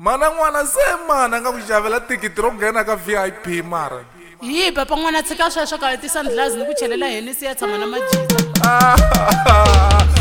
mana n'wana se mana nga ku xavela tikithi ro nghena ka VIP mara hi papa n'wana tshika sweswo ka ti sandlazi ni ku chelela henisi ya tshama na majita